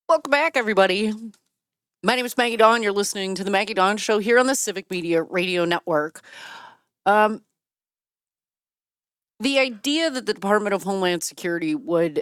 Welcome back, everybody. My name is Maggie Dawn. You're listening to the Maggie Dawn Show here on the Civic Media Radio Network. The idea that the Department of Homeland Security would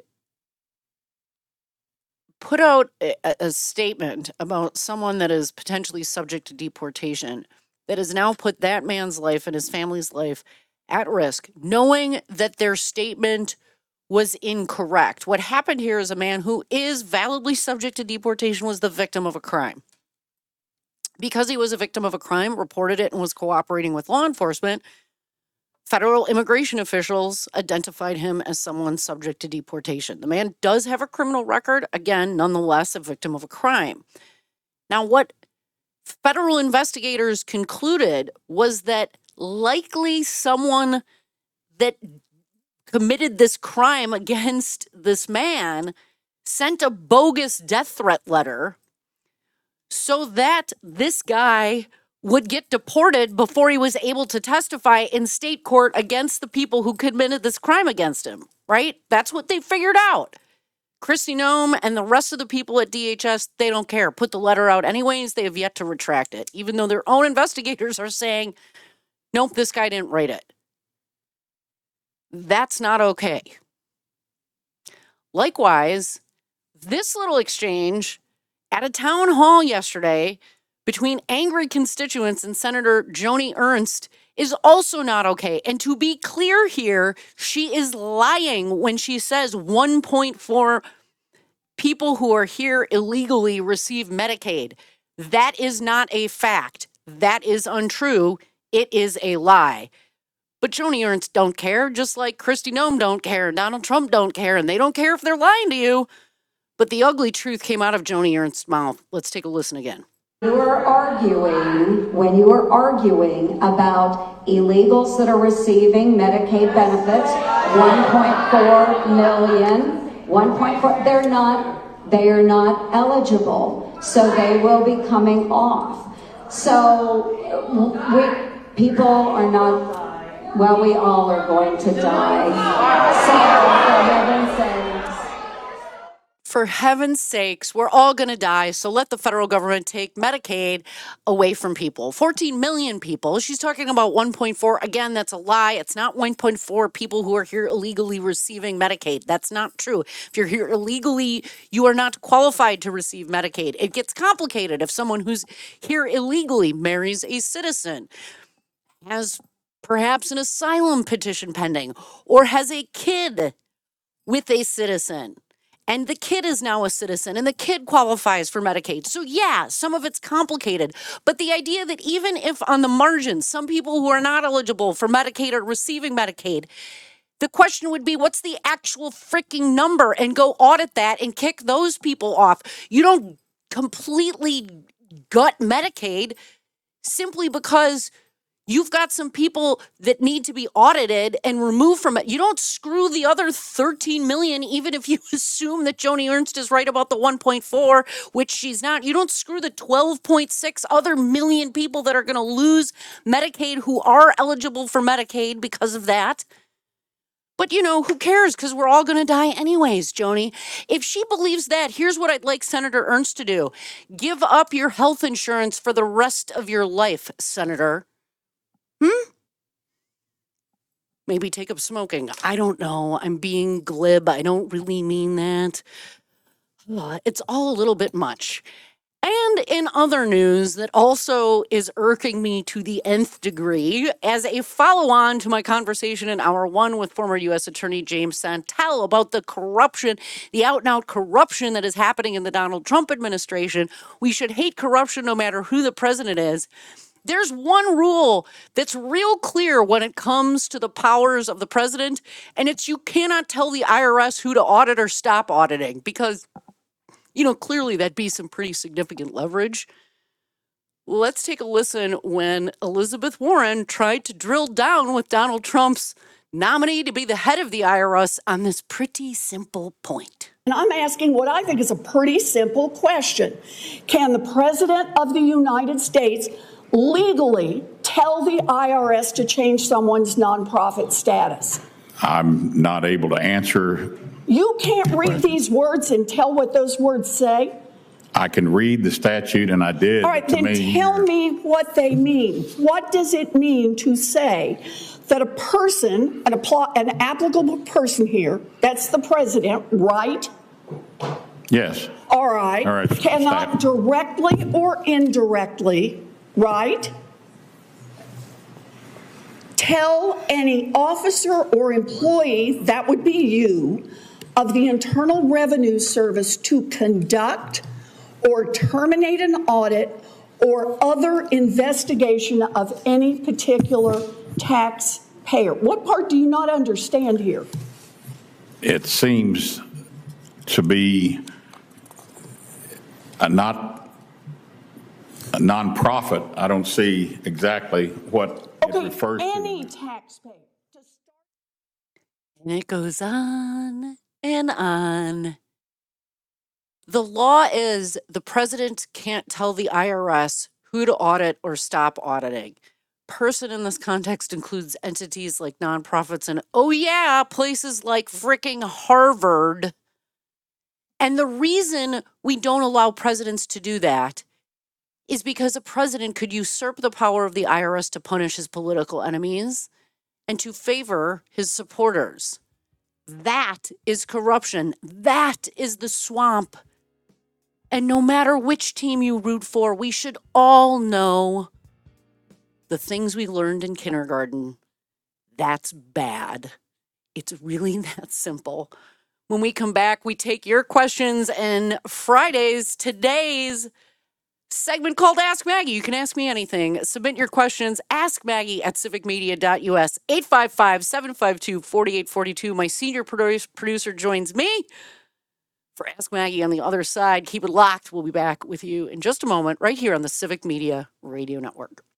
put out a statement about someone that is potentially subject to deportation that has now put that man's life and his family's life at risk, knowing that their statement was incorrect. What happened here is a man who is validly subject to deportation was the victim of a crime. Because he was a victim of a crime, reported it, and was cooperating with law enforcement, federal immigration officials identified him as someone subject to deportation. The man does have a criminal record, again, nonetheless, a victim of a crime. Now, what federal investigators concluded was that likely someone that committed this crime against this man sent a bogus death threat letter so that this guy would get deported before he was able to testify in state court against the people who committed this crime against him, right? That's what they figured out. Kristi Noem and the rest of the people at DHS, they don't care. Put the letter out anyways. They have yet to retract it, even though their own investigators are saying, nope, this guy didn't write it. That's not okay. Likewise, this little exchange at a town hall yesterday between angry constituents and Senator Joni Ernst is also not okay. And to be clear here, she is lying when she says 1.4 people who are here illegally receive Medicaid. That is not a fact. That is untrue. It is a lie. But Joni Ernst don't care, just like Kristi Noem don't care, Donald Trump don't care, and they don't care if they're lying to you. But the ugly truth came out of Joni Ernst's mouth. Let's take a listen again. When you are arguing about illegals that are receiving Medicaid benefits, 1.4 million, 1.4, they are not eligible, so they will be coming off. So people are not, well, we all are going to die. For heaven's sakes, we're all going to die, so let the federal government take Medicaid away from people. 14 million people. She's talking about 1.4. Again, that's a lie. It's not 1.4 people who are here illegally receiving Medicaid. That's not true. If you're here illegally, you are not qualified to receive Medicaid. It gets complicated if someone who's here illegally marries a citizen, has perhaps an asylum petition pending, or has a kid with a citizen. And the kid is now a citizen, and the kid qualifies for Medicaid. So yeah, some of it's complicated. But the idea that even if on the margins, some people who are not eligible for Medicaid are receiving Medicaid, the question would be, what's the actual freaking number? And go audit that and kick those people off. You don't completely gut Medicaid simply because you've got some people that need to be audited and removed from it. You don't screw the other 13 million, even if you assume that Joni Ernst is right about the 1.4, which she's not. You don't screw the 12.6 other million people that are going to lose Medicaid who are eligible for Medicaid because of that. But, who cares? Because we're all going to die anyways, Joni. If she believes that, here's what I'd like Senator Ernst to do. Give up your health insurance for the rest of your life, Senator. Maybe take up smoking. I don't know. I'm being glib. I don't really mean that. It's all a little bit much. And in other news that also is irking me to the nth degree, as a follow-on to my conversation in hour one with former U.S. Attorney James Santel about the corruption, the out-and-out corruption that is happening in the Donald Trump administration. We should hate corruption no matter who the president is. There's one rule that's real clear when it comes to the powers of the president, and it's you cannot tell the IRS who to audit or stop auditing because, clearly that'd be some pretty significant leverage. Let's take a listen when Elizabeth Warren tried to drill down with Donald Trump's nominee to be the head of the IRS on this pretty simple point. And I'm asking what I think is a pretty simple question. Can the President of the United States legally tell the IRS to change someone's nonprofit status? I'm not able to answer You can't read these words and tell what those words say? I can read the statute, and I did. All right, to then me, tell me what they mean. What does it mean to say that a person, an applicable person here, that's the president, right? Yes. All right. All right, Cannot stop. directly or indirectly, right? Tell any officer or employee, that would be you, of the Internal Revenue Service to conduct or terminate an audit or other investigation of any particular taxpayer. What part do you not understand here? It seems to be a nonprofit. I don't see exactly what it refers to. Any taxpayer. And it goes on and on. The law is the president can't tell the IRS who to audit or stop auditing. Person in this context includes entities like nonprofits and, oh yeah, places like fricking Harvard. And the reason we don't allow presidents to do that is because a president could usurp the power of the IRS to punish his political enemies and to favor his supporters. That is corruption. That is the swamp. And no matter which team you root for, we should all know the things we learned in kindergarten. That's bad. It's really that simple. When we come back, we take your questions, and today's segment called Ask Maggie. You can ask me anything. Submit your questions. Ask Maggie at civicmedia.us, 855-752-4842. My senior producer joins me for Ask Maggie on the other side. Keep it locked. We'll be back with you in just a moment right here on the Civic Media Radio Network.